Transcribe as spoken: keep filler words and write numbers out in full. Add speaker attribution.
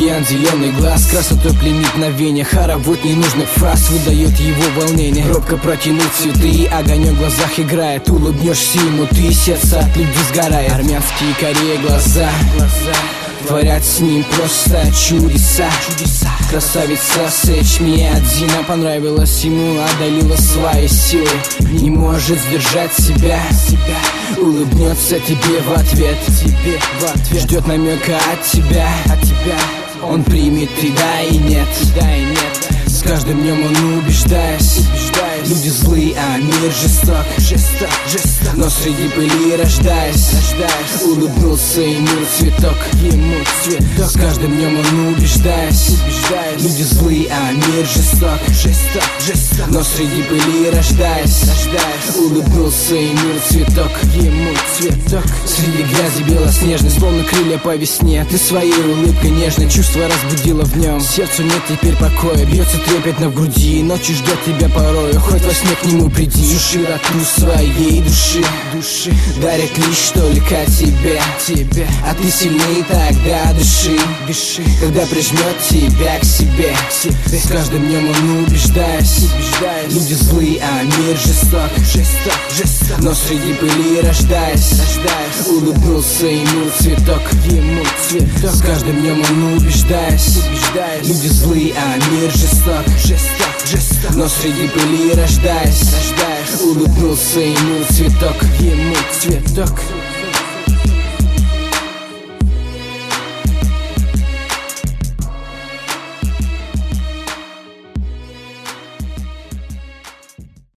Speaker 1: океан, зеленый глаз, красотой пленит на вене. Хоровод ненужных фраз выдает его волнение. Робко протянуть цветы, огонек в глазах играет. Улыбнешься ему ты, сердце от любви сгорает. Армянские карие глаза творят с ним просто чудеса. Красавица Сечмиадзина понравилась ему, одолела своей силой. Не может сдержать себя, улыбнется тебе в ответ. Ждет намека от тебя, он примет и да и нет. С каждым днем он убеждаясь, люди злые, а мир жесток, жесток, жесток. Но среди пыли рождаясь, улыбнулся ему цветок, ему цветок. С каждым днем он убеждаясь, люди злые, а мир жесток, жесток, жесток. Но среди пыли рождаясь, улыбнулся ему цветок, ему цветок. Среди грязи белоснежной, словно крылья по весне, ты своей улыбкой нежной чувство разбудила в нем. Сердцу нет теперь покоя, бьется трепетно в груди, ночью ждет тебя порою, хоть во сне к нему приди. Всю широту своей души, души дарит лишь только тебе, тебе. А ты сильней тогда дыши, дыши, когда прижмет тебя к себе, себе. С каждым днем он убеждаясь, убеждаясь, люди злые, а мир жесток, жесток, жесток. Но среди пыли рождаясь, рождаясь, улыбнулся ему цветок, ему цветок. С каждым днем он убеждаясь, убеждаясь, люди злые, а мир жесток, жесток, жесток. Но среди пыли рождаясь, рождаясь, улыбнулся ему цветок, ему цветок.